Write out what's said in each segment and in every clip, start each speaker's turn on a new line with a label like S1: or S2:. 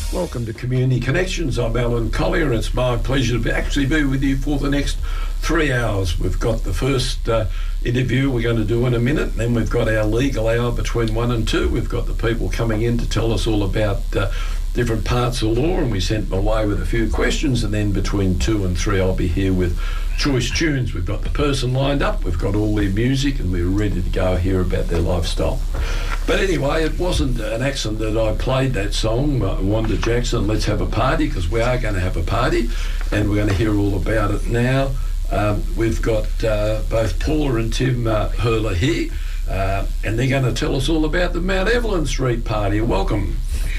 S1: Welcome to Community Connections. I'm Alan Collier, and it's my pleasure to actually be with you for the next 3 hours. We've got the first interview we're going to do in a minute, and then we've got our legal hour between 1 and 2. We've got the people coming in to tell us all about different parts of law, and we sent them away with a few questions, and then between 2 and 3 I'll be here with Choice Tunes. We've got the person lined up, we've got all their music, and we're ready to go hear about their lifestyle. But anyway, it wasn't an accident that I played that song, Wanda Jackson, Let's Have a Party, because we are going to have a party, and we're going to hear all about it now. We've got both Paula and Tim Hurler here, and they're going to tell us all about the Mount Evelyn Street Party. Welcome.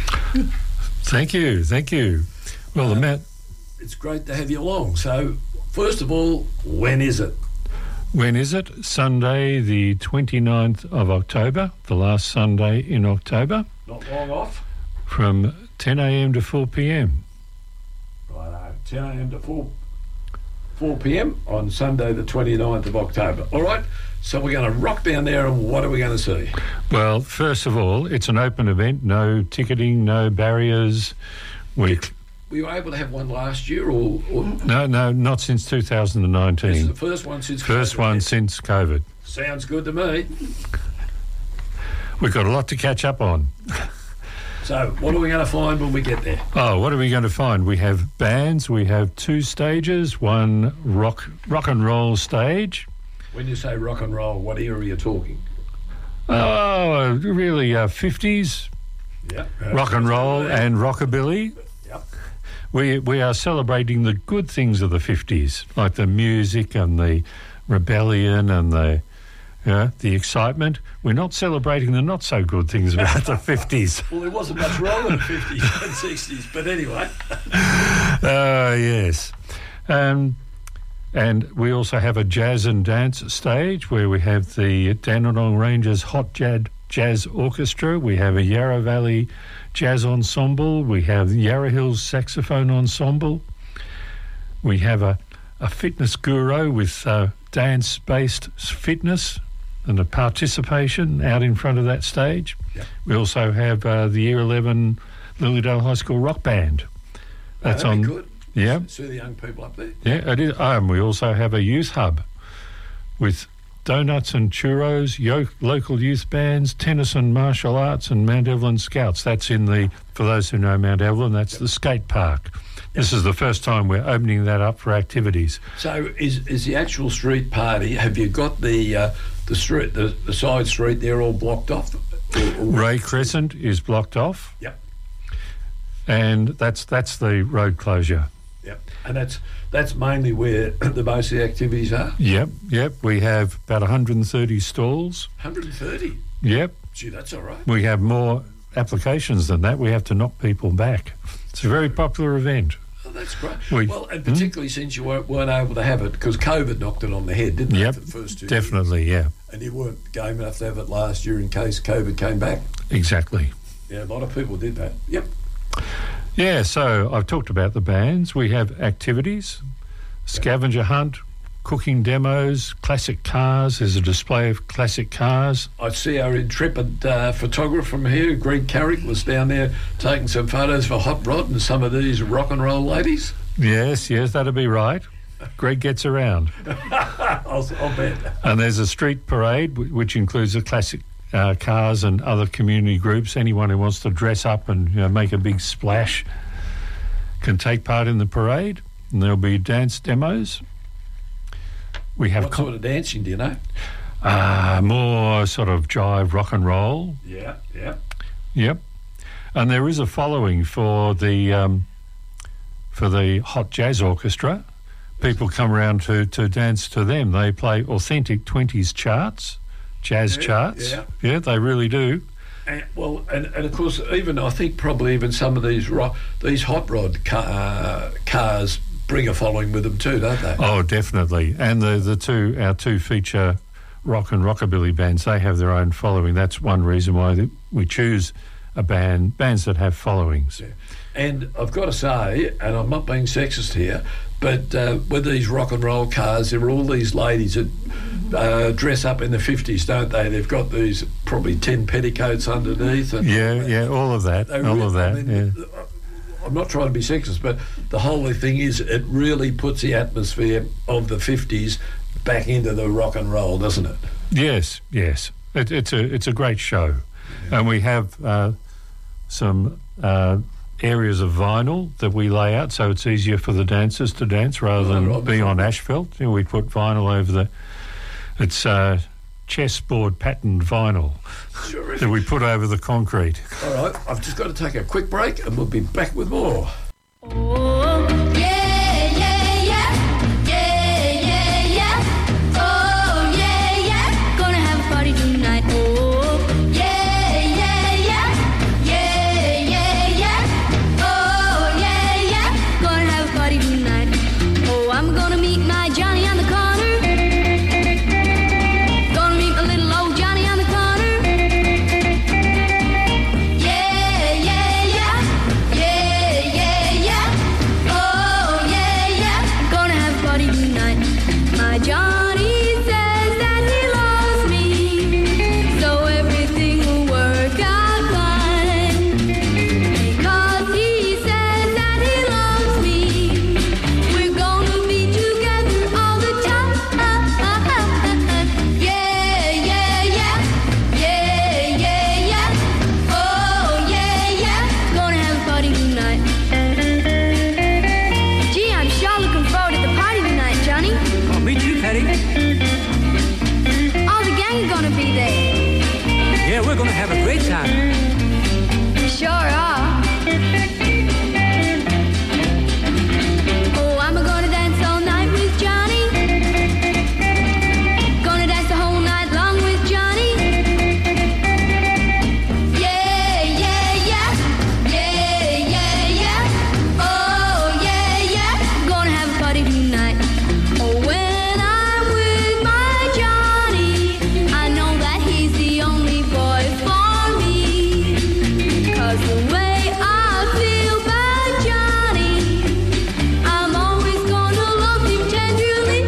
S2: Thank you. Well,
S1: it's great to have you along. So, first of all, when is it?
S2: When is it? Sunday, the 29th of October, the last Sunday in October.
S1: Not long off.
S2: From 10 a.m. to 4 p.m.
S1: Righto, 10 a.m. to 4 p.m. on Sunday, the 29th of October. All right, so we're going to rock down there, and what are we going to see?
S2: Well, first of all, it's an open event, no ticketing, no barriers.
S1: Were you able to have one last year, or?
S2: No, not since 2019.
S1: This is the first one since
S2: First
S1: COVID.
S2: one since COVID.
S1: Sounds good to me.
S2: We've got a lot to catch up on.
S1: So, what are we going to find when we get there?
S2: Oh, what are we going to find? We have bands, we have 2 stages, one rock and roll stage.
S1: When you say rock and roll, what era are you talking?
S2: Oh, really, 50s,
S1: Yeah.
S2: rock and roll and rockabilly.
S1: Yep.
S2: We are celebrating the good things of the 50s, like the music and the rebellion and the excitement. We're not celebrating the not so good things about the 50s.
S1: Well, there wasn't much wrong in the 50s and 60s, but anyway.
S2: Yes. And we also have a jazz and dance stage where we have the Dandenong Rangers Hot Jazz Orchestra. We have a Yarra Valley Jazz Ensemble. We have Yarra Hills Saxophone Ensemble. We have a fitness guru with dance-based fitness and a participation out in front of that stage.
S1: Yep.
S2: We also have the Year 11 Lilydale High School Rock Band. That's
S1: that'd
S2: on.
S1: be good.
S2: Yeah.
S1: See the young people up there.
S2: Yeah, it is. We also have a youth hub with donuts and churros, local youth bands, tennis and martial arts, and Mount Evelyn Scouts. That's for those who know Mount Evelyn, that's the skate park. This is the first time we're opening that up for activities.
S1: So is the actual street party, have you got the street, the side street there all blocked off?
S2: Ray Crescent is blocked off.
S1: Yep.
S2: And that's the road closure.
S1: Yep. And that's mainly where the most of the activities are?
S2: Yep. We have about 130 stalls.
S1: 130?
S2: Yep.
S1: Gee, that's all right.
S2: We have more applications than that. We have to knock people back. It's a very popular event.
S1: Oh, that's great. Well, and particularly since you weren't able to have it, because COVID knocked it on the head, didn't it, for the first 2 years?
S2: Definitely, yeah.
S1: And you weren't game enough to have it last year in case COVID came back?
S2: Exactly.
S1: Yeah, a lot of people did that. Yep.
S2: Yeah, so I've talked about the bands. We have activities, scavenger hunt, cooking demos, classic cars. There's a display of classic cars.
S1: I see our intrepid photographer from here, Greg Carrick, was down there taking some photos for Hot Rod and some of these rock and roll ladies.
S2: Yes, that'll be right. Greg gets around.
S1: I'll bet.
S2: And there's a street parade, which includes the classic cars and other community groups. Anyone who wants to dress up and make a big splash can take part in the parade. And there'll be dance demos. We have
S1: what sort of dancing, do you know?
S2: More sort of jive rock and roll.
S1: Yeah.
S2: Yep. And there is a following for the Hot Jazz Orchestra. People come around to dance to them. They play authentic 20s charts, jazz charts. Yeah, they really do.
S1: And of course, even I think probably even some of these hot rod cars bring a following with them too, don't they?
S2: Oh, definitely. And our two feature rock and rockabilly bands, they have their own following. That's one reason why we choose bands that have followings.
S1: Yeah. And I've got to say, and I'm not being sexist here, but with these rock and roll cars, there are all these ladies that dress up in the 50s, don't they? They've got these probably 10 petticoats underneath. And
S2: all of that.
S1: I'm not trying to be sexist, but the whole thing is it really puts the atmosphere of the 50s back into the rock and roll, doesn't it?
S2: Yes. It's a great show, and we have some areas of vinyl that we lay out, so it's easier for the dancers to dance rather than be on asphalt. We put vinyl over it's chessboard patterned vinyl that we put over the concrete.
S1: All right, I've just got to take a quick break, and we'll be back with more.
S3: Oh, yeah, yeah, yeah, yeah, yeah, yeah. Oh, yeah, yeah, gonna have a party tonight. Oh, yeah, yeah, yeah, yeah, yeah, yeah. Oh, yeah, yeah, gonna have a party tonight. Oh, I'm gonna meet my Johnny on the corner. Gonna meet my little old Johnny on the corner. Yeah, yeah, yeah, yeah, yeah, yeah. Oh, yeah, yeah, gonna have a party tonight. My Johnny says that he loves me, so everything will work out fine. Because he says that he loves me, we're gonna be together all the time. Yeah, yeah, yeah, yeah, yeah, yeah. Oh, yeah, yeah, gonna have a party tonight. Gee, I'm sure looking forward to the party tonight, Johnny.
S4: Oh, me too, Patty.
S3: All the gang are gonna be there.
S4: Yeah, we're gonna have a great time.
S3: We sure are. Oh, I'm gonna dance all night with Johnny. Gonna dance the whole night long with Johnny. Yeah, yeah, yeah. Yeah, yeah, yeah. Oh, yeah, yeah. Gonna have a party tonight. Oh, when I'm with my Johnny, I know that he's the only boy for me. 'Cause the way I feel about Johnny, I'm always gonna love him tenderly.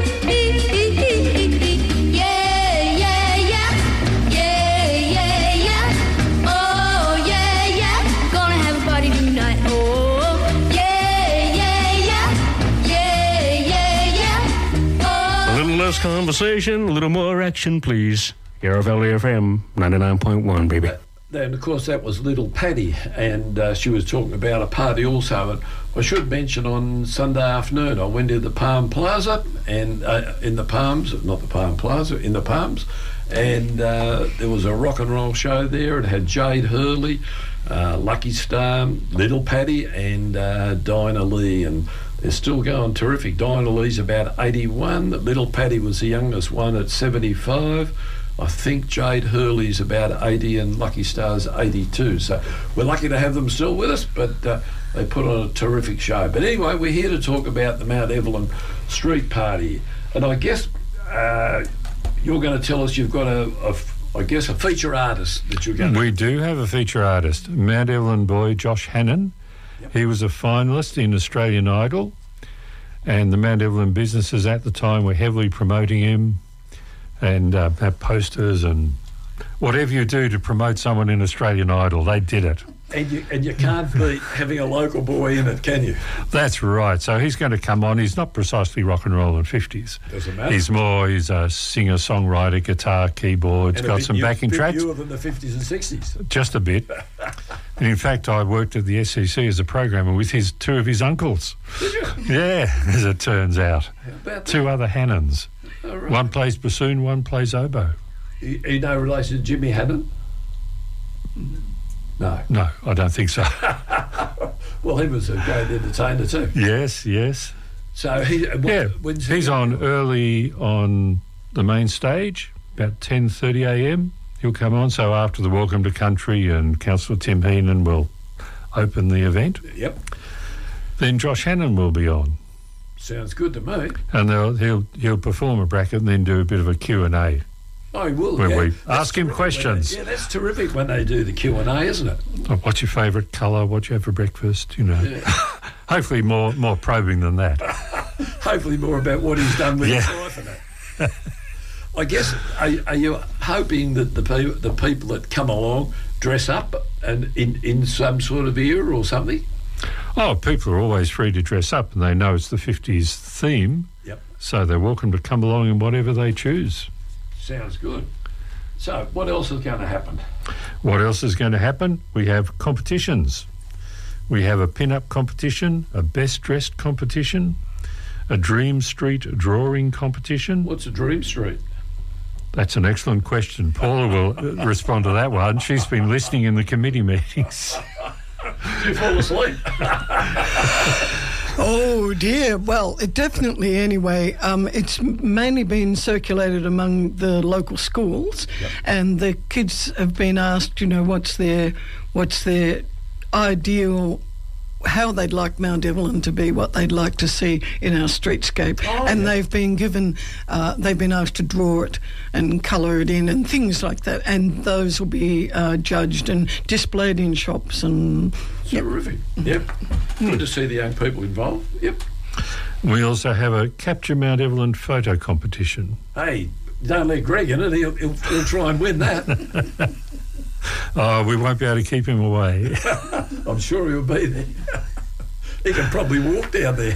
S3: Yeah, yeah, yeah. Yeah, yeah, yeah. Oh, yeah, yeah. Gonna have a party tonight. Oh, yeah, yeah, yeah. Yeah, yeah, yeah.
S5: A little less conversation, a little more action, please. Yarra Valley FM 99.1, baby.
S1: And of course that was Little Patty, and she was talking about a party also. And I should mention on Sunday afternoon I went to the Palm Plaza, and in the Palms, not the Palm Plaza, in the Palms, and there was a rock and roll show there. It had Jade Hurley, Lucky Star, Little Patty, and Dinah Lee, and they're still going terrific. Dinah Lee's about 81, Little Patty was the youngest one at 75. I think Jade Hurley's about 80 and Lucky Star's 82. So we're lucky to have them still with us, but they put on a terrific show. But anyway, we're here to talk about the Mount Evelyn Street Party. And I guess you're going to tell us you've got a feature artist that you're going to...
S2: We do have a feature artist, Mount Evelyn boy Josh Hannon.
S1: Yep.
S2: He was a finalist in Australian Idol, and the Mount Evelyn businesses at the time were heavily promoting him, and have posters and whatever you do to promote someone in Australian Idol, they did it.
S1: And you can't beat having a local boy in it, can you?
S2: That's right. So he's going to come on. He's not precisely rock and roll in 50s.
S1: Doesn't matter.
S2: He's a singer-songwriter, guitar, keyboards,
S1: And
S2: got some backing tracks.
S1: newer than the 50s and 60s.
S2: Just a bit. And in fact, I worked at the SEC as a programmer with two of his uncles.
S1: Did you?
S2: Yeah, as it turns out.
S1: How about
S2: Two other Hannons.
S1: that? All right.
S2: One plays bassoon, one plays oboe.
S1: You no relation to Jimmy Hannon? No.
S2: No, I don't think so.
S1: Well, he was a great entertainer too.
S2: Yes.
S1: So when's he
S2: he's on early on the main stage, about 10:30 a.m. He'll come on. So after the Welcome to Country and Councillor Tim Heenan will open the event,
S1: Yep.
S2: then Josh Hannon will be on,
S1: Sounds good to me.
S2: and he'll perform a bracket and then do a bit of a Q&A.
S1: Oh, he will.
S2: Where
S1: yeah.
S2: we
S1: That's
S2: ask him
S1: terrific
S2: questions.
S1: Yeah, that's terrific when they do the Q&A, isn't it?
S2: What's your favourite colour? What you have for breakfast? You know,
S1: Yeah.
S2: hopefully more probing than that.
S1: Hopefully more about what he's done with his
S2: Yeah.
S1: life and that. I guess, are you hoping that the people that come along dress up and in some sort of era or something?
S2: Oh, people are always free to dress up, and they know it's the 50s theme,
S1: Yep.
S2: so they're welcome to come along in whatever they choose.
S1: Sounds good. So, what else is going to happen?
S2: What else is going to happen? We have competitions. We have a pin-up competition, a best-dressed competition, a Dream Street drawing competition.
S1: What's a Dream Street?
S2: That's an excellent question. Paula will respond to that one. She's been listening in the committee meetings.
S1: Did you fall asleep?
S6: Oh dear. Well, it definitely anyway. It's mainly been circulated among the local schools, and the kids have been asked, what's their ideal, how they'd like Mount Evelyn to be, what they'd like to see in our streetscape, they've been given, they've been asked to draw it and colour it in and things like that, and those will be judged and displayed in shops and.
S1: Terrific. Yep. Good to see the young people involved. Yep.
S2: We also have a Capture Mount Evelyn photo competition.
S1: Hey, don't let Greg in it. He'll try and win that.
S2: Oh, we won't be able to keep him away.
S1: I'm sure he'll be there. He can probably walk down there.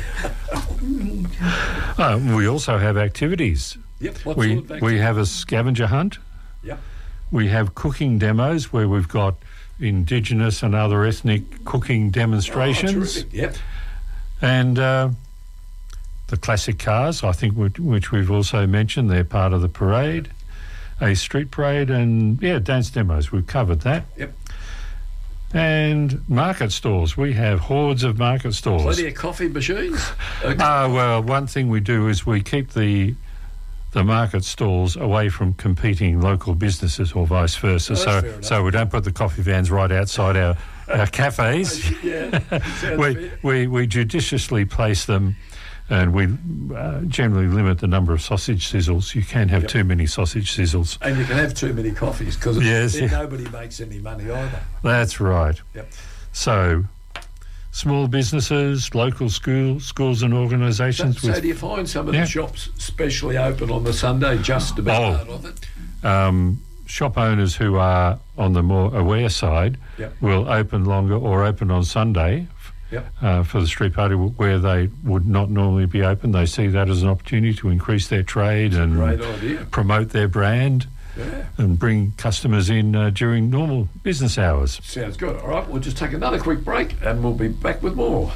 S2: We also have activities.
S1: Yep. What sort of activities?
S2: We have a scavenger hunt.
S1: Yep.
S2: We have cooking demos where we've got Indigenous and other ethnic cooking demonstrations.
S1: Terrific. Yep.
S2: And the classic cars, I think, which we've also mentioned, they're part of the parade. A street parade and, dance demos. We've covered that.
S1: Yep.
S2: And market stalls. We have hordes of market stalls.
S1: Plenty of coffee machines.
S2: Well, one thing we do is we keep the market stalls away from competing local businesses or vice versa. So we don't put the coffee vans right outside our cafes.
S1: Yeah.
S2: we judiciously place them, and we generally limit the number of sausage sizzles. You can't have too many sausage sizzles.
S1: And you can have too many coffees because nobody makes any money either.
S2: That's right.
S1: Yep.
S2: So small businesses, local schools and organisations.
S1: So do you find some of the shops specially open on the Sunday just about part of it?
S2: Shop owners who are on the more aware side will open longer or open on Sunday for the street party where they would not normally be open. They see that as an opportunity to increase their trade and
S1: great idea.
S2: Promote their brand and bring customers in during normal business hours.
S1: Sounds good. All right, we'll just take another quick break and we'll be back with more.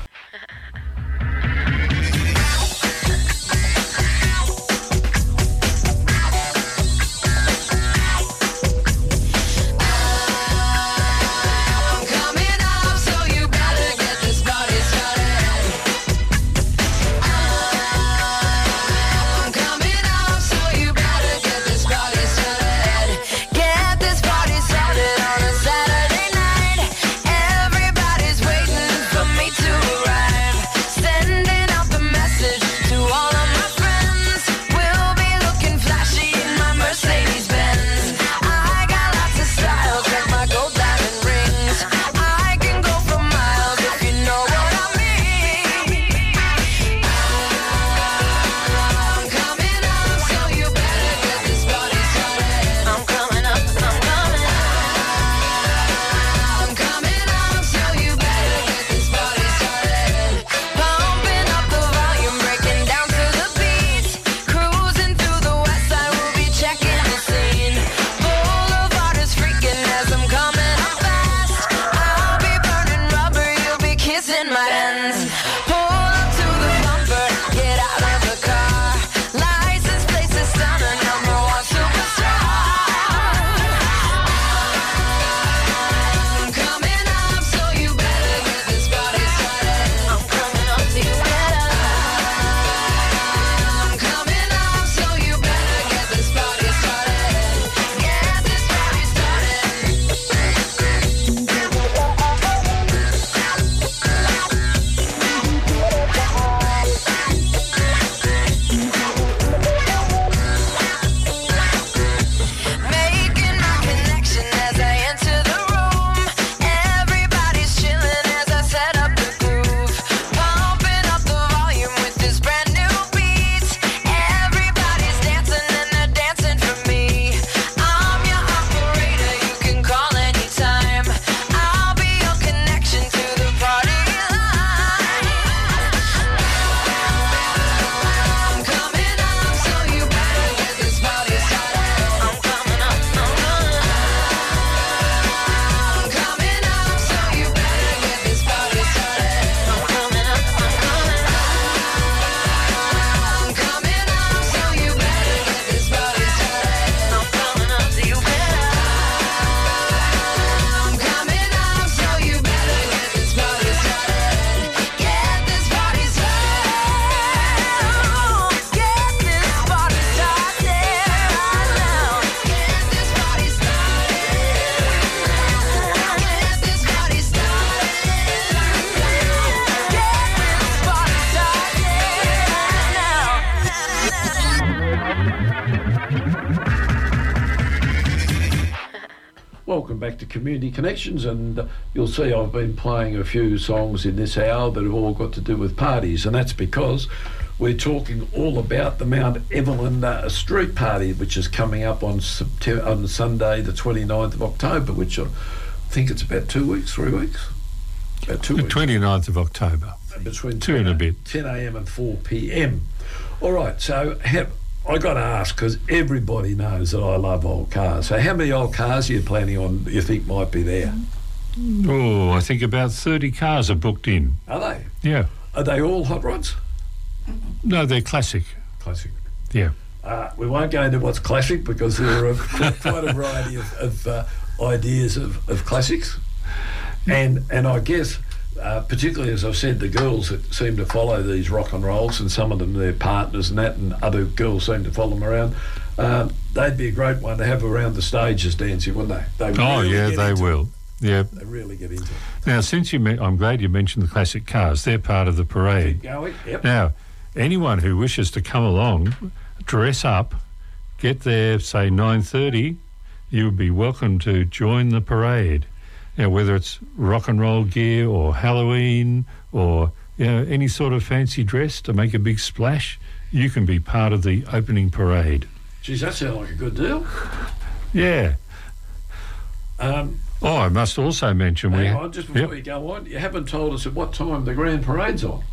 S1: back to Community Connections, and you'll see I've been playing a few songs in this hour that have all got to do with parties, and that's because we're talking all about the Mount Evelyn Street Party, which is coming up on Sunday the 29th of October, which I think it's about 2 weeks, 3 weeks? About 2
S2: The
S1: weeks.
S2: 29th of October.
S1: Between
S2: 2 and a bit.
S1: 10 a.m. and 4 p.m. All right, so I got to ask, because everybody knows that I love old cars. So how many old cars are you planning on, you think might be there?
S2: Oh, I think about 30 cars are booked in.
S1: Are they?
S2: Yeah.
S1: Are they all hot rods?
S2: No, they're classic.
S1: Classic.
S2: Yeah.
S1: We won't go into what's classic because there are quite a variety of ideas of classics. And I guess, particularly as I've said, the girls that seem to follow these rock and rolls, and some of them their partners and that, and other girls seem to follow them around, they'd be a great one to have around the stages dancing, wouldn't they?
S2: They will. Yeah.
S1: They really get into it.
S2: Now, since I'm glad you mentioned the classic cars. They're part of the parade.
S1: Keep going. Yep.
S2: Now, anyone who wishes to come along, dress up, get there, say 9:30, you would be welcome to join the parade. Now, whether it's rock and roll gear or Halloween or any sort of fancy dress to make a big splash, you can be part of the opening parade.
S1: Geez, that sounds like a good deal.
S2: Yeah. I must also mention
S1: Hang on, just before you go on, you haven't told us at what time the grand parade's on.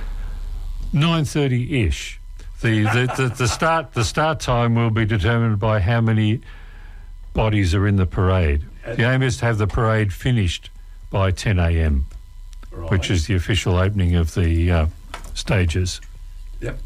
S2: 9:30-ish. The start time will be determined by how many bodies are in the parade. The aim is to have the parade finished by 10 a.m,
S1: Right.
S2: which is the official opening of the stages.
S1: Yep.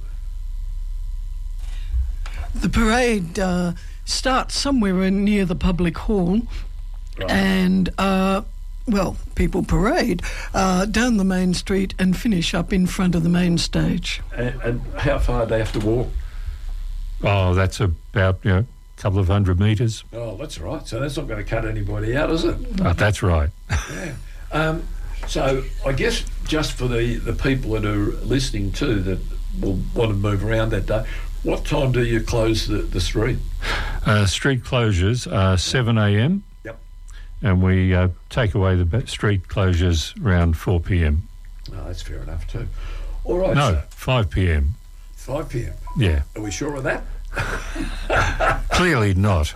S6: The parade starts somewhere near the public hall,
S1: Right.
S6: and people parade down the main street and finish up in front of the main stage.
S1: And how far do they have to walk?
S2: Oh, that's about a couple of 100 metres.
S1: Oh, that's all right. So that's not going to cut anybody out, is it?
S2: That's right.
S1: Yeah. So I guess just for the people that are listening too that will want to move around that day, what time do you close the street?
S2: Street closures are 7 a.m.
S1: Yep.
S2: And we take away the street closures around 4 p.m.
S1: No, that's fair enough too. All right.
S2: No,
S1: So
S2: 5 p.m.
S1: 5 p.m.
S2: Yeah.
S1: Are we sure of that?
S2: Clearly not.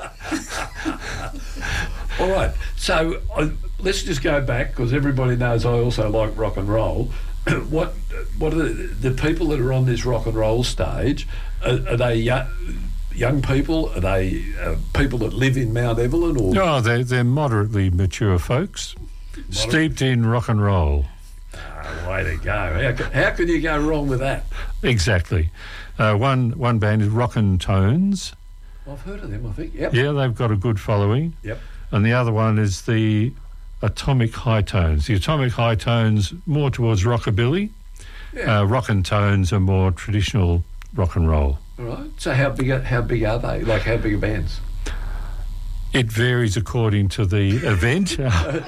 S1: All right. So let's just go back, because everybody knows I also like rock and roll. What are the people that are on this rock and roll stage? Are they young people? Are they people that live in Mount Evelyn? Or
S2: Oh, they're moderately mature folks, steeped in rock and roll.
S1: Way to go! How could you go wrong with that?
S2: Exactly. One band is Rockin' Tones.
S1: I've heard of them, I think. Yep.
S2: Yeah, they've got a good following.
S1: Yep.
S2: And the other one is the Atomic High Tones. The Atomic High Tones more towards rockabilly.
S1: Yeah.
S2: Rockin' Tones are more traditional rock and roll.
S1: All right. So how big are they? Like how big are bands?
S2: It varies according to the event.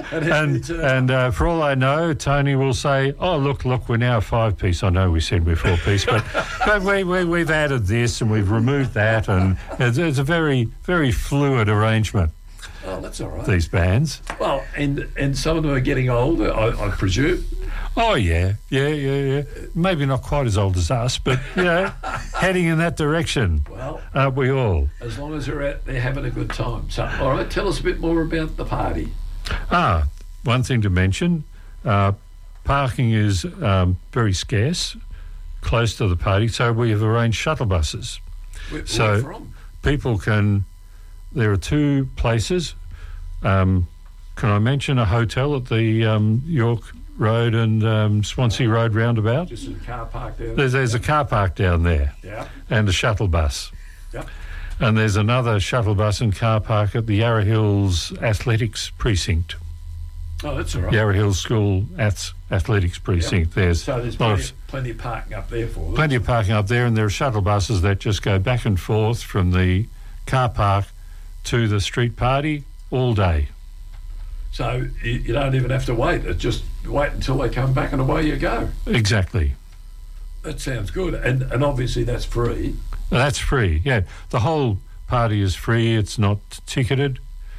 S2: and for all I know, Tony will say, oh, look, we're now a 5-piece. I know we said we're 4-piece, but we've added this and we've removed that, and it's a very, very fluid arrangement,
S1: Oh, that's all right.
S2: these bands.
S1: Well, and some of them are getting older, I presume.
S2: Oh, yeah. Maybe not quite as old as us, but, heading in that direction.
S1: Well,
S2: Aren't we all?
S1: as long as they're having a good time. So, all right, tell us a bit more about the party.
S2: One thing to mention, parking is very scarce close to the party, so we have arranged shuttle buses.
S1: Where
S2: So-
S1: from?
S2: People there are 2 places. Can I mention a hotel at the York Road and Swansea Road roundabout?
S1: Just in a car park there.
S2: There's a car park down there
S1: Yeah.
S2: and a shuttle bus.
S1: Yep.
S2: And there's another shuttle bus and car park at the Yarra Hills Athletics Precinct.
S1: Oh, that's all right.
S2: Yarra Hills School Athletics Precinct. There's
S1: So there's
S2: lot of-
S1: plenty of parking up there for them.
S2: plenty of parking up there, and there are shuttle buses that just go back and forth from the car park to the street party all day.
S1: So you don't even have to wait. It's just wait until they come back and away you go.
S2: Exactly.
S1: That sounds good. And obviously that's free.
S2: That's free, yeah. The whole party is free. It's not ticketed.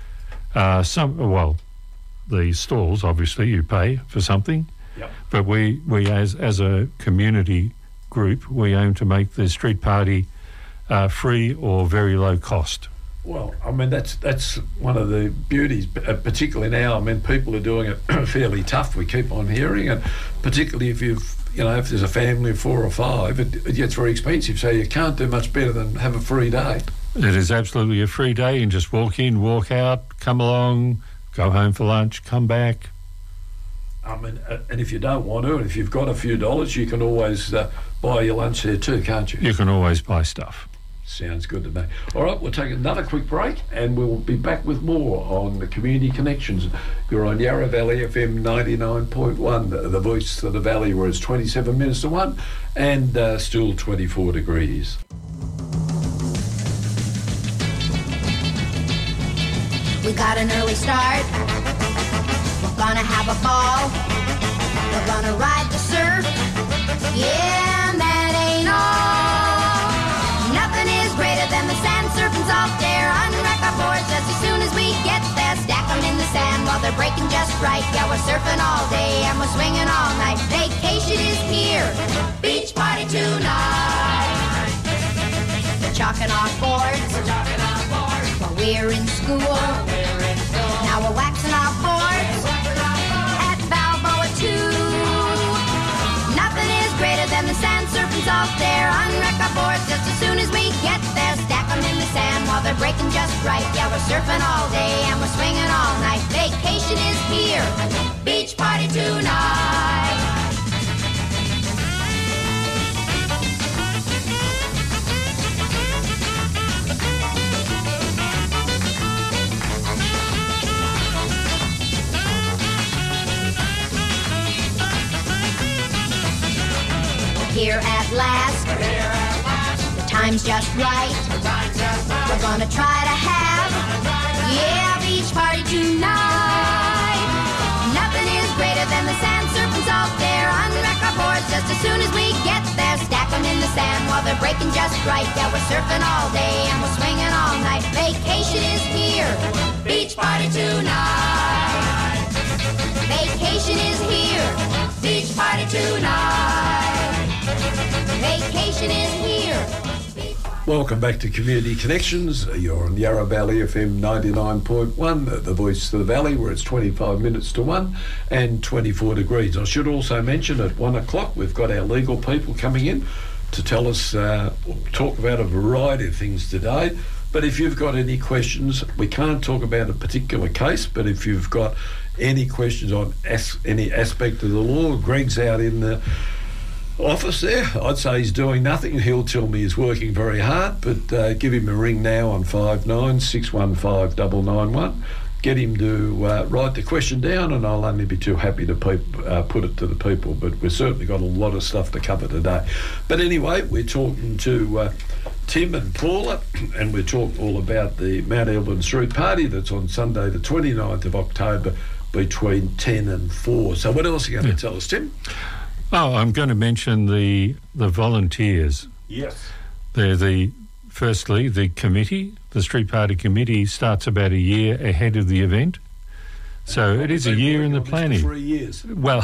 S2: The stalls, obviously, you pay for something.
S1: Yep.
S2: But we as a community group, we aim to make the street party free or very low cost.
S1: Well, I mean, that's one of the beauties, particularly now. I mean, people are doing it fairly tough, we keep on hearing, and particularly if if there's a family of 4 or 5, it gets very expensive, so you can't do much better than have a free day.
S2: It is absolutely a free day, and just walk in, walk out, come along, go home for lunch, come back.
S1: I mean, and if you don't want to, and if you've got a few dollars, you can always buy your lunch there too, can't you?
S2: You can always buy stuff.
S1: Sounds good to me. All right, we'll take another quick break and we'll be back with more on the Community Connections. You're on Yarra Valley FM 99.1, the voice of the valley, where it's 27 minutes to 1 and still 24 degrees.
S7: We got an early start. We're gonna have a ball. We're gonna ride the surf. Yeah, and that ain't all. Nothing is greater than the sand serpents off there. Unwreck our boards just as soon as we get there. Stack them in the sand while they're breaking just right. Yeah, we're surfing all day and we're swinging all night. Vacation is here. Beach party tonight. They're chalking off boards. While we're in school. Now we're waxing our boards at Balboa too. Nothing is greater than the sand serpents off there. Unwreck our boards just as soon as we get there. Stack them in the sand while they're breaking just right. Yeah, we're surfing all day and we're swinging all night. Vacation is here. Beach party tonight. Here at last, the time's just right. We're gonna try to have, yeah, beach party tonight. Nothing is greater than the sand serpents out there. Unwreck our boards just as soon as we get there. Stack them in the sand while they're breaking just right. Yeah, we're surfing all day and we're swinging all night. Vacation is here, beach party tonight. Vacation is here, beach party tonight. Vacation is here.
S1: Welcome back to Community Connections. You're on Yarra Valley FM 99.1, the voice of the valley, where it's 25 minutes to 1 and 24 degrees. I should also mention at 1 o'clock we've got our legal people coming in to tell us, talk about a variety of things today. But if you've got any questions, we can't talk about a particular case, but if you've got any questions on any aspect of the law, Greg's out in the office there. I'd say he's doing nothing. He'll tell me he's working very hard, but give him a ring now on 59615991. Get him to write the question down, and I'll only be too happy to put it to the people. But we've certainly got a lot of stuff to cover today. But anyway, we're talking to Tim and Paula, and we're talking all about the Mount Evelyn Street Party that's on Sunday the 29th of October between 10 and 4. So what else are you going to tell us, Tim?
S2: Oh, I'm going to mention the volunteers.
S1: Yes.
S2: They're firstly, the committee, the Street Party Committee, starts about a year ahead of the event. So it is a year in the planning.
S1: 3 years.
S2: Well,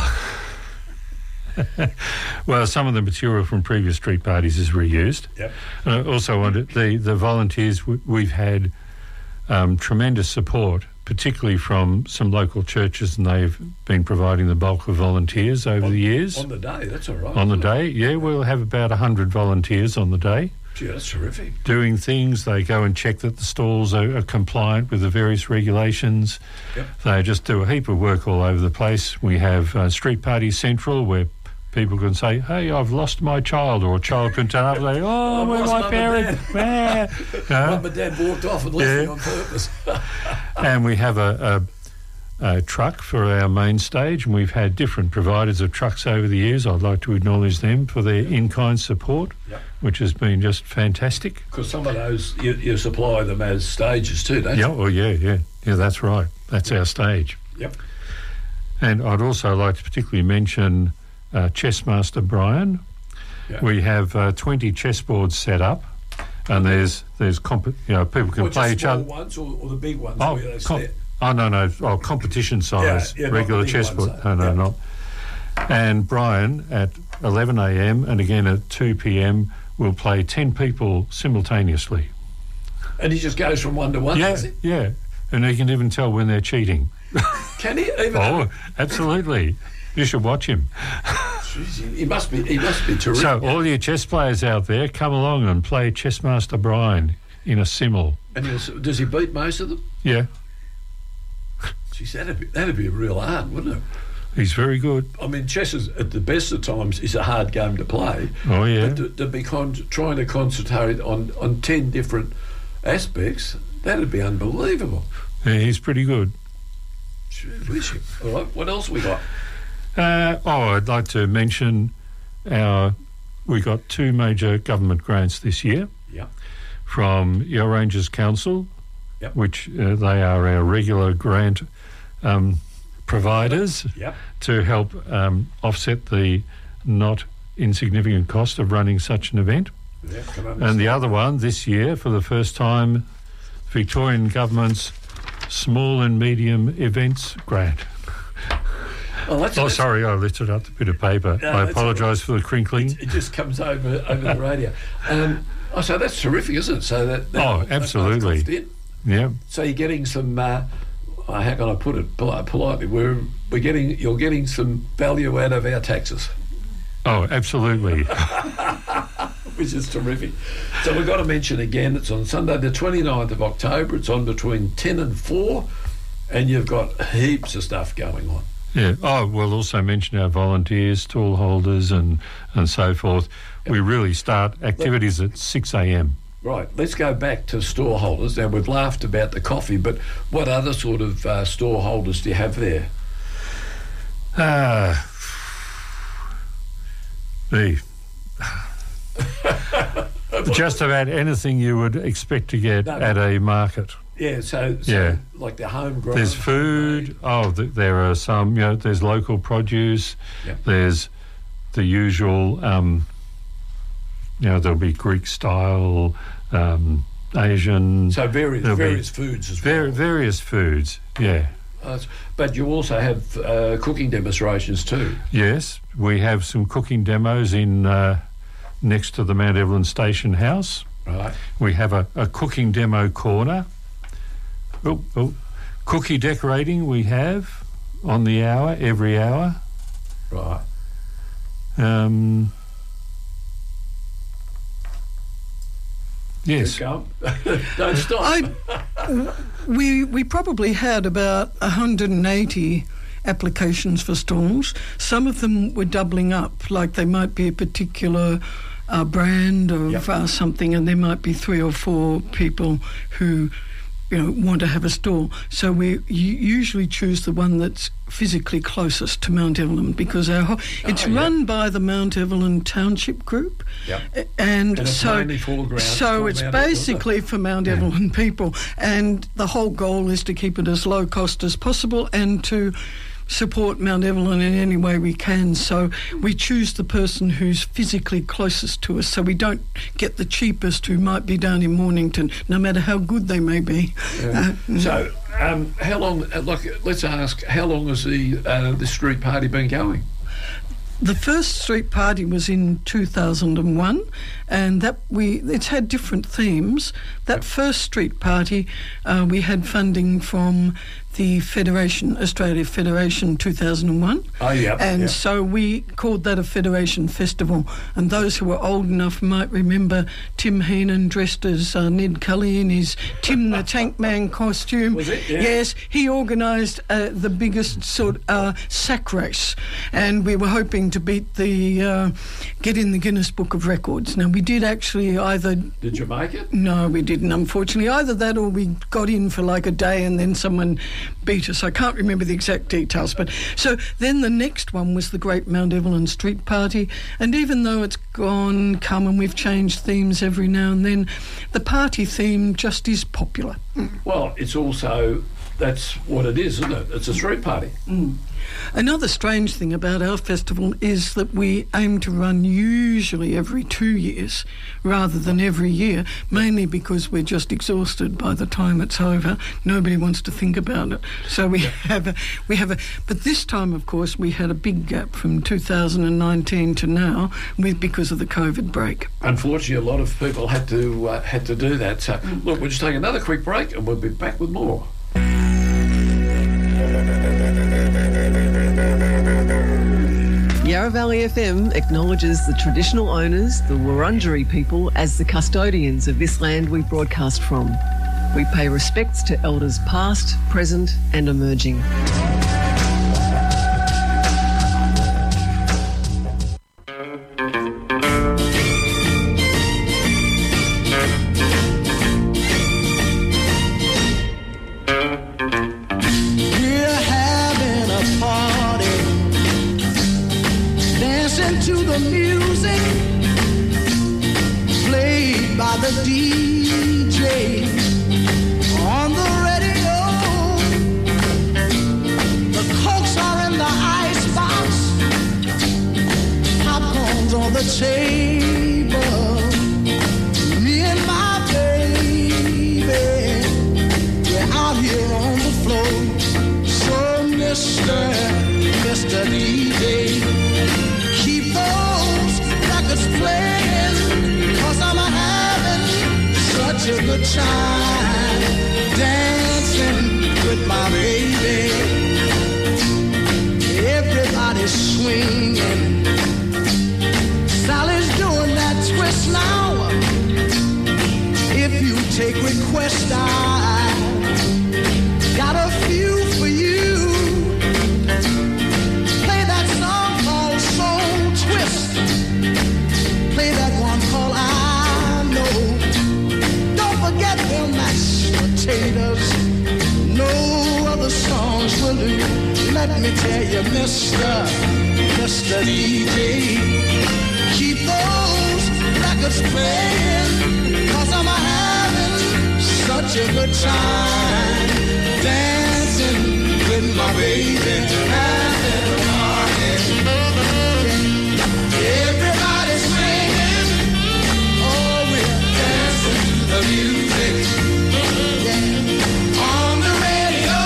S2: some of the material from previous street parties is reused.
S1: Yep.
S2: Also, the volunteers, we've had tremendous support, particularly from some local churches, and they've been providing the bulk of volunteers over the years.
S1: On the day, that's all right.
S2: On the day, yeah, we'll have about 100 volunteers on the day.
S1: Gee, that's terrific.
S2: Doing things. They go and check that the stalls are compliant with the various regulations.
S1: Yep.
S2: They just do a heap of work all over the place. We have Street Party Central, where people can say, hey, I've lost my child, or a child can turn up and say, oh, where's my parent?
S1: Mum and Dad walked off and left me on purpose.
S2: And we have a truck for our main stage, and we've had different providers of trucks over the years. I'd like to acknowledge them for their in-kind support, which has been just fantastic.
S1: Because some of those, you supply them as stages too, don't you?
S2: Yeah, that's right. That's our stage.
S1: Yep.
S2: And I'd also like to particularly mention Chessmaster Brian. Yep. We have 20 chessboards set up, and there's people can play each other.
S1: The small ones or the big ones?
S2: Oh, no. Oh, competition size,
S1: Yeah, not
S2: regular
S1: the big
S2: chess
S1: ones,
S2: board. No,
S1: yeah.
S2: not. And Brian, at 11 a.m. and again at 2 p.m, will play 10 people simultaneously.
S1: And he just goes from one to one, does he?
S2: Yeah. And he can even tell when they're cheating.
S1: Can he? Even
S2: Oh, absolutely. You should watch him.
S1: Jeez, he must be terrific.
S2: So all your chess players out there, come along and play Chessmaster Brian in a simul.
S1: And does he beat most of them?
S2: Yeah,
S1: Jeez, that'd be a real art, wouldn't it?
S2: he's very good.
S1: I mean, chess is, at the best of times is a hard game to play.
S2: Oh, yeah.
S1: But to be trying to concentrate on 10 different aspects, that'd be unbelievable.
S2: Yeah, he's pretty good.
S1: Gee whiz. All right, what else we got?
S2: I'd like to mention we got 2 major government grants this year
S1: Yeah.
S2: from Yarra Ranges Council,
S1: Yep.
S2: which they are our regular grant providers
S1: Yep.
S2: to help offset the not insignificant cost of running such an event.
S1: Yeah, can
S2: And the
S1: understand.
S2: other one this year, for the first time, Victorian Government's Small and Medium Events Grant.
S1: Oh,
S2: Sorry, I lifted up the bit of paper.
S1: No,
S2: I
S1: that's
S2: apologise for the crinkling.
S1: It just comes over the radio. So that's terrific, isn't it? So that
S2: absolutely.
S1: that's in.
S2: Yeah.
S1: So you're getting some. How can I put it politely? You're getting some value out of our taxes,
S2: Oh, absolutely.
S1: which is terrific. So we've got to mention again, it's on Sunday the 29th of October. It's on between 10 and 4, and you've got heaps of stuff going on.
S2: Yeah. Oh, we'll also mention our volunteers, stall holders, and so forth. We really start activities at 6 a.m.
S1: Right, let's go back to store holders. Now, we've laughed about the coffee, but what other sort of store holders do you have there?
S2: Just about anything you would expect to get at a market.
S1: Yeah, so
S2: Yeah.
S1: like the homegrown.
S2: There's food. There are some. There's local produce.
S1: Yep.
S2: There's the usual. There'll be Greek style, Asian.
S1: So various foods as well.
S2: Various foods. Yeah.
S1: But you also have cooking demonstrations too.
S2: Yes, we have some cooking demos in next to the Mount Evelyn Station House.
S1: Right.
S2: We have a cooking demo corner. Cookie decorating we have on the hour, every hour.
S1: Right.
S2: Yes.
S1: Go on. Don't stop.
S6: We probably had about 180 applications for stalls. Some of them were doubling up, like they might be a particular brand of something, and there might be 3 or 4 people who want to have a stall. So we usually choose the one that's physically closest to Mount Evelyn, because it's run by the Mount Evelyn Township Group.
S1: Yep.
S6: And
S1: it's
S6: so
S1: mainly foreground
S6: so
S1: for
S6: it's
S1: Mount Evelyn,
S6: basically for Mount Evelyn people, and the whole goal is to keep it as low cost as possible and to support Mount Evelyn in any way we can. So we choose the person who's physically closest to us, so we don't get the cheapest who might be down in Mornington, no matter how good they may be.
S1: So how long? Let's ask, how long has the street party been going?
S6: The first street party was in 2001, and it's had different themes. That first street party, we had funding from the Australia Federation 2001.
S1: Oh, yeah.
S6: And so we called that a Federation Festival. And those who were old enough might remember Tim Heenan dressed as Ned Cully in his Tim the Tank Man costume.
S1: Was it? Yeah.
S6: Yes, he organised the biggest sack race, and we were hoping to beat get in the Guinness Book of Records. Now, we did actually either...
S1: Did you make it?
S6: No, we didn't, unfortunately. Either that or we got in for like a day and then someone beat us. I can't remember the exact details. But so then the next one was the Great Mount Evelyn Street Party. And even though it's come and we've changed themes every now and then, the party theme just is popular.
S1: Well, it's also that's what it is, isn't it? It's a street party.
S6: Another strange thing about our festival is that we aim to run usually every 2 years rather than every year, mainly because we're just exhausted by the time it's over. Nobody wants to think about it. So we have a, but this time, of course, we had a big gap from 2019 to now because of the COVID break.
S1: Unfortunately, a lot of people had to do that. So, look, we'll just take another quick break and we'll be back with more.
S8: Yarra Valley FM acknowledges the traditional owners, the Wurundjeri people, as the custodians of this land we broadcast from. We pay respects to elders past, present and emerging.
S9: Let me tell you, Mr. DJ, keep those records playing, 'cause I'm having such a good time dancing with my baby, having a party. Everybody's swinging, oh, we're dancing to the music. On the radio,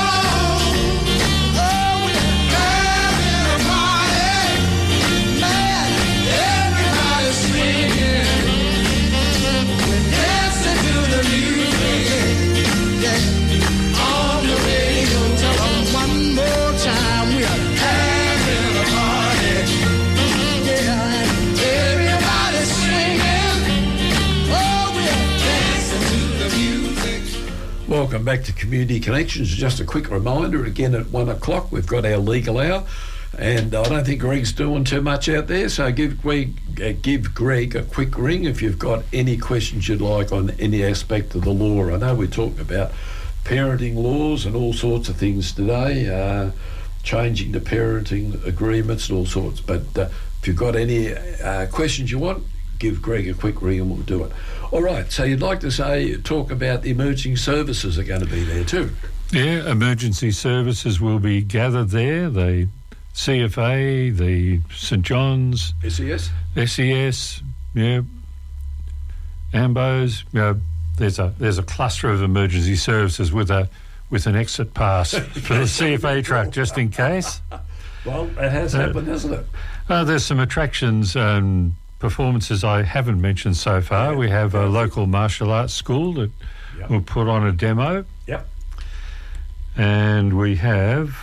S9: oh, we're having a party. Man, everybody's swinging. We're dancing to the music. Yeah. On the radio, tell them one more time, we are having a party. Yeah, everybody's swinging. Oh, we're dancing to the music.
S1: Welcome back to Community Connections. Just a quick reminder, again at 1 o'clock, we've got our legal hour. And I don't think Greg's doing too much out there, so give Greg a quick ring if you've got any questions you'd like on any aspect of the law. I know we're talking about parenting laws and all sorts of things today, changing the parenting agreements and all sorts. But if you've got any questions you want, give Greg a quick ring and we'll do it. All right, so you'd like to talk about the emergency services are going to be there too.
S2: Yeah, emergency services will be gathered there. The CFA, the St John's, SES, yeah, Ambos. There's a cluster of emergency services with an exit pass for the CFA truck, just in case.
S1: Well, that has happened, hasn't it?
S2: There's some attractions and performances I haven't mentioned so far. We have a local martial arts school that will put on a demo.
S1: Yep.
S2: And we have...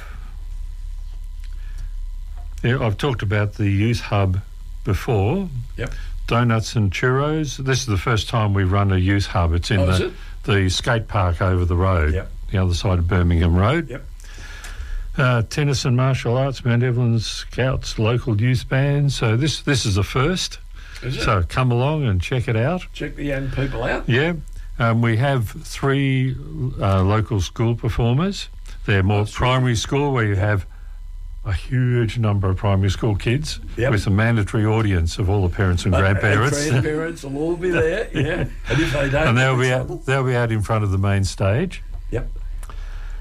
S2: Yeah, I've talked about the youth hub before.
S1: Yep.
S2: Donuts and churros. This is the first time we run a youth hub. It's in the skate park over the road, the other side of Birmingham Road.
S1: Yep.
S2: Tennis and martial arts, Mount Evelyn Scouts, local youth band. So this is a first.
S1: Is it?
S2: So come along and check it out.
S1: Check the young people out.
S2: Yeah. We have 3 local school performers. They're more primary school, where you have a huge number of primary school kids with a mandatory audience of all the parents and grandparents.
S1: And grandparents will all be there, yeah. And if they don't,
S2: and they'll be out in front of the main stage.
S1: Yep.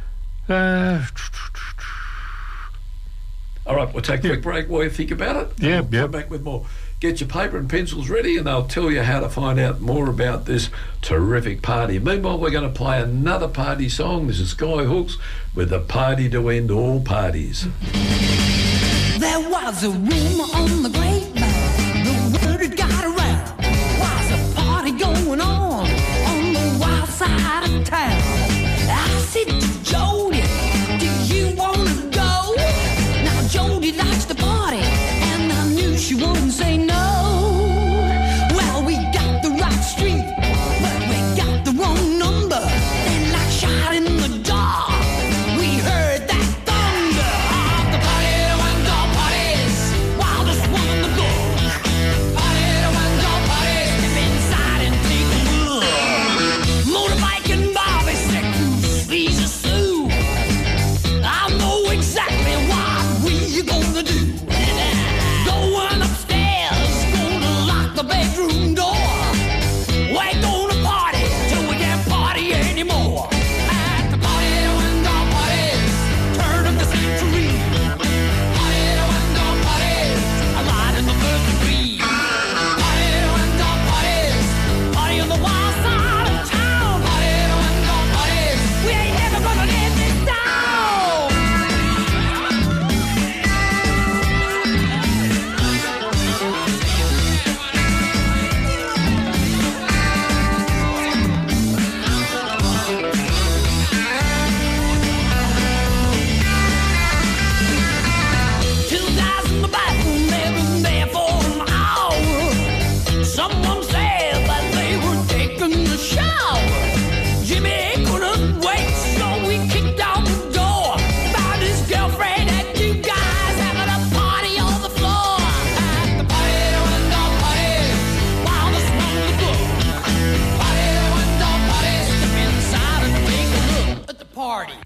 S1: All right, we'll take a quick break while you think about it.
S2: Yeah,
S1: We'll come back with more. Get your paper and pencils ready and they'll tell you how to find out more about this terrific party. Meanwhile, we're going to play another party song. This is Sky Hooks with The Party to End All Parties.
S9: There was a rumor on the grapevine, the word had got around. Was a party going on the wild side of town. I said to Jody, do you want to go? Now Jody likes to party, and I knew she wouldn't say no. Well, we got the right street, but we got the wrong number. And like shot in the dark, we heard that thunder of the party to end all parties, wildest one in the book. Party to end all parties, step inside and take a look. Motorbike and Bobby Sickles, Lisa Sue. I know exactly what we are gonna do. Going upstairs, gonna lock the bedroom door. We're gonna party till we can't party anymore. At the party to end all parties, turn of the century. Party to end all parties, a ride in the first degree. Party to end all parties, party on the wild side of town. Party to end all parties, we ain't never gonna let this down. Two guys in the bathroom, they've been there for an hour. Someone said that they were taking a shower. Jimmy couldn't wait, so we kicked out the door. Found his girlfriend and two guys having a party on the floor. At the party to end all parties, wildest one in the book. Party to end all parties, step inside and take a look at the party.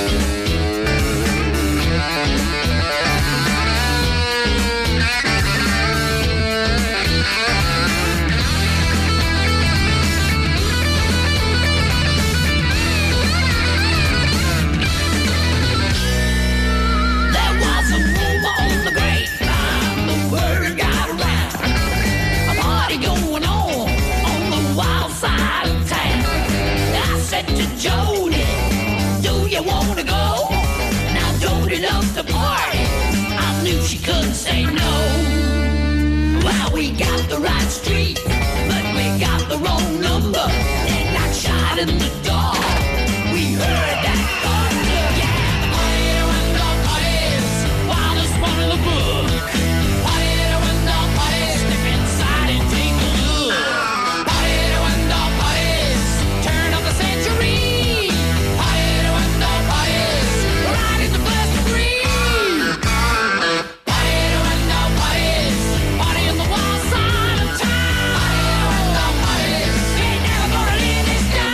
S9: There was a rumor on the grapevine, the word got around. A party going on the wild side of town. I said to Jody, do you want to go? Now Jody loves to party, I knew she couldn't say no. Well, we got the right street, but we got the wrong number. And like shot in the dark, we heard that thunder. Yeah, the party to end all parties, wildest one in the book. Party to end all parties, step inside and take a look. Party to end all parties, turn of the century. Party to end all parties, right in the first degree. Party to end all parties, party on the wild side of town. Party to end all parties, ain't never gonna live this down.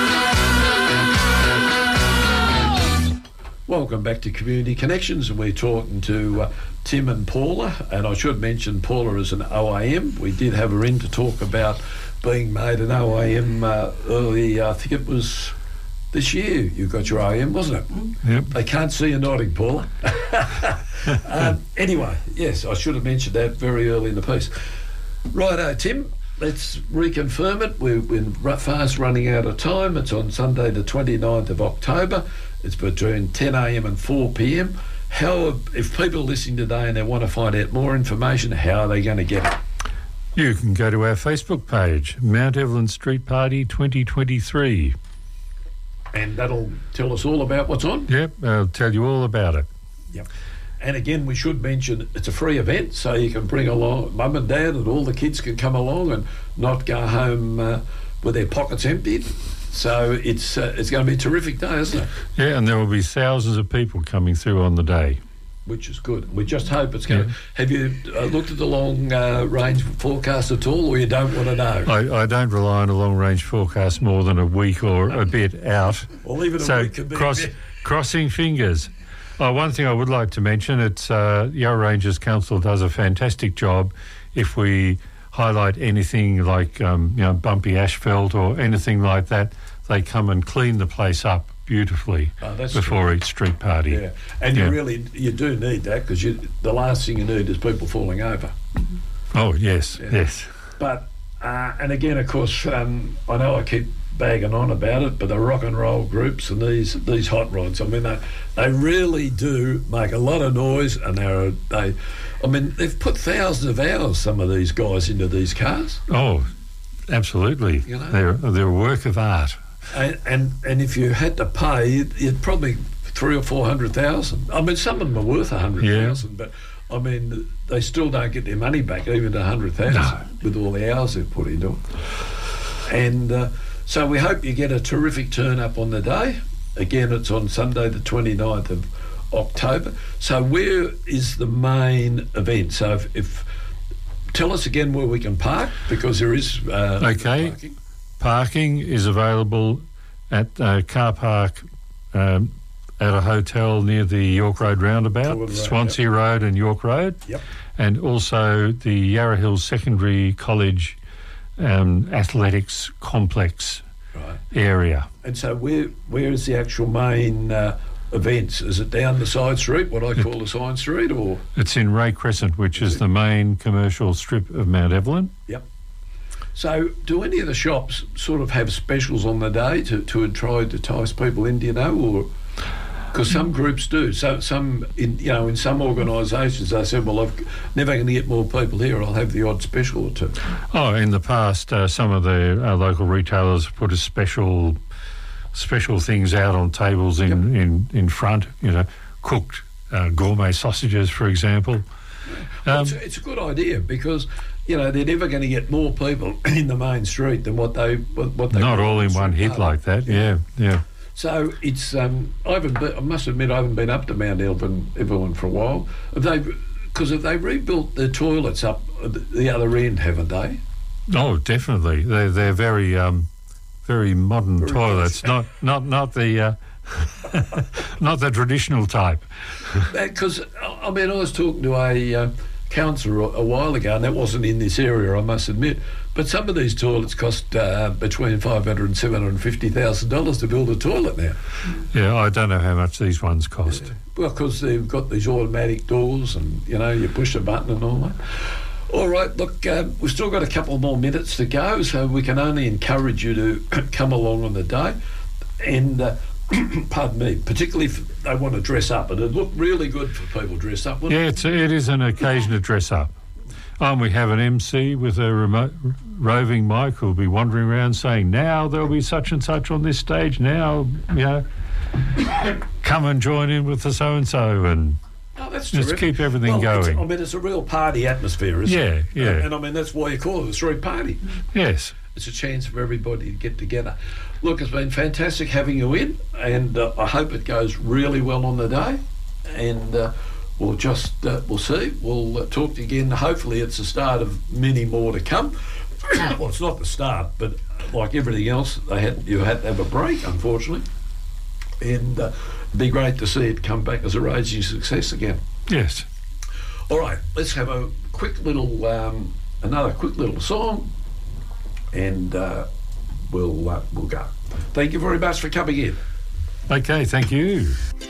S1: Welcome back to Community Connections, and we're talking to Tim and Paula. And I should mention Paula is an OAM. We did have her in to talk about being made an OAM early, I think it was this year. You got your OAM, wasn't it?
S2: Yep.
S1: They can't see you nodding, Paula. Anyway, yes, I should have mentioned that very early in the piece. Righto, Tim, let's reconfirm it. We're fast running out of time. It's on Sunday the 29th of October. It's between 10 a.m. and 4 p.m. If people are listening today and they want to find out more information, how are they going to get it?
S2: You can go to our Facebook page, Mount Evelyn Street Party 2023.
S1: And that'll tell us all about what's on.
S2: Yep, I'll tell you all about it.
S1: Yep. And again, we should mention it's a free event, so you can bring along mum and dad, and all the kids can come along and not go home with their pockets emptied. So it's going to be a terrific day, isn't it?
S2: Yeah, and there will be thousands of people coming through on the day.
S1: Which is good. We just hope it's going to... Have you looked at the long-range forecast at all, or you don't want to know?
S2: I don't rely on a long-range forecast more than a week or a bit out.
S1: Well, even a week could be a bit...
S2: Crossing fingers. One thing I would like to mention, it's Yarra Ranges Council does a fantastic job if we highlight anything like bumpy asphalt or anything like that. They come and clean the place up beautifully
S1: that's
S2: before each street party.
S1: Yeah, and you do need that because the last thing you need is people falling over.
S2: Oh, yes, yes.
S1: But, and again, of course, I know I keep bagging on about it, but the rock and roll groups and these hot rods, I mean, they really do make a lot of noise, and they've put thousands of hours, some of these guys, into these cars.
S2: Oh, absolutely. You know? They're a work of art.
S1: And if you had to pay, you'd probably 300,000 or 400,000. I mean, some of them are worth 100,000, but I mean, they still don't get their money back, even to 100,000 with all the hours they've put into it. And so we hope you get a terrific turn up on the day. Again, it's on Sunday, the 29th of October. So where is the main event? So if tell us again where we can park, because there is parking.
S2: Parking is available at car park at a hotel near the York Road roundabout, Swansea Road and York Road.
S1: Yep.
S2: And also the Yarra Hills Secondary College athletics complex area.
S1: And so where is the actual main events? Is it down the side street, what I call the side street, or? It's
S2: in Ray Crescent, which is the main commercial strip of Mount Evelyn.
S1: Yep. So do any of the shops sort of have specials on the day to try to entice people in, do you know, or? Because some groups do. So in some organisations, they said, well, I'm never going to get more people here, I'll have the odd special or two.
S2: Oh, in the past, some of the local retailers put a special things out on tables in front, cooked gourmet sausages, for example.
S1: Well, it's a good idea because, they're never going to get more people in the main street than what they
S2: not all in one hit like that, yeah.
S1: So it's I must admit I haven't been up to Mount Evelyn for a while. Have they rebuilt the toilets up the other end, haven't they?
S2: Oh, definitely. They're very very modern toilets, not the not the traditional type.
S1: Because I was talking to a councillor a while ago, and that wasn't in this area, I must admit. But some of these toilets cost between $500,000 and $750,000 to build a toilet now.
S2: Yeah, I don't know how much these ones cost.
S1: Yeah. Well, because they've got these automatic doors, and you push a button and all that. All right, look, we've still got a couple more minutes to go, so we can only encourage you to come along on the day. And pardon me, particularly if they want to dress up, and it'd look really good for people dressed up.
S2: Yeah, it is an occasion to dress up. We have an MC with a remote roving mic who'll be wandering around saying, now there'll be such and such on this stage, now, come and join in with the so-and-so, and
S1: that's
S2: just
S1: terrific.
S2: Keep everything going.
S1: It's a real party atmosphere, isn't it?
S2: Yeah.
S1: And that's why you call it a street party.
S2: Yes.
S1: It's a chance for everybody to get together. Look, it's been fantastic having you in, and I hope it goes really well on the day. And we'll see. We'll talk to you again. Hopefully, it's the start of many more to come. Well, it's not the start, but like everything else, you had to have a break, unfortunately. And it'd be great to see it come back as a raging success again.
S2: Yes.
S1: All right, let's have a quick little, another quick little song, and we'll go. Thank you very much for coming in.
S2: Okay, thank you.